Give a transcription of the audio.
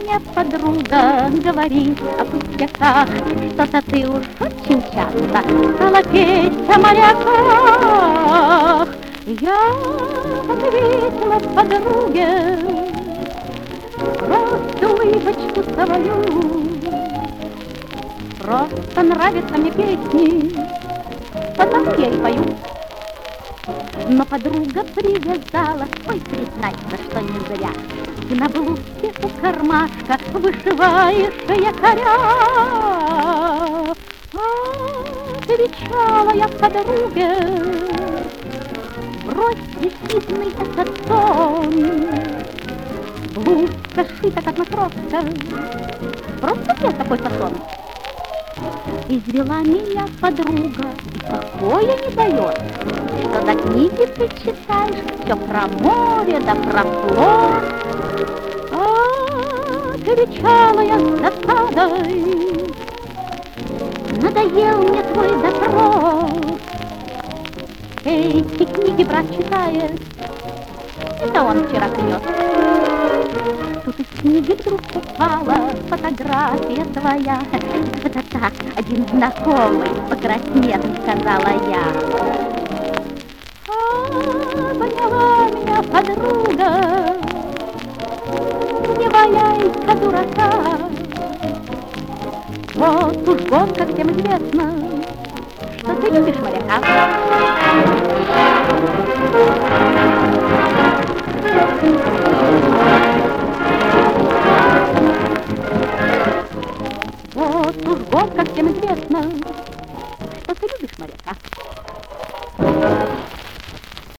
мне, подруга, говорит о пустяках, что-то ты уж очень часто стала петь о моряках. Я ответила подруге просто улыбочку свою. Просто нравятся мне песни, потому я и пою. Но подруга привязала, ой, признаться, что не зря, на блузке у кармашка вышиваешь якоря. Отвечала я подруге: брось ехидный этот сон, блузка шита, как матроска, просто нет такой фасон. Извела меня подруга и покоя не дает, что до книги ты читаешь все про море да про флот. Отвечала я с досадой: надоел мне твой допрос. Эти книги брат читает, это он вчера принес. Тут из книги вдруг упала фотография твоя. Это так, один знакомый, покраснев, сказала я. Поняла меня подруга, не валяй-ка дурака. Вот уж год, как всем известно, что ты любишь моряка. Вот уж год, как всем известно, что ты любишь моряка.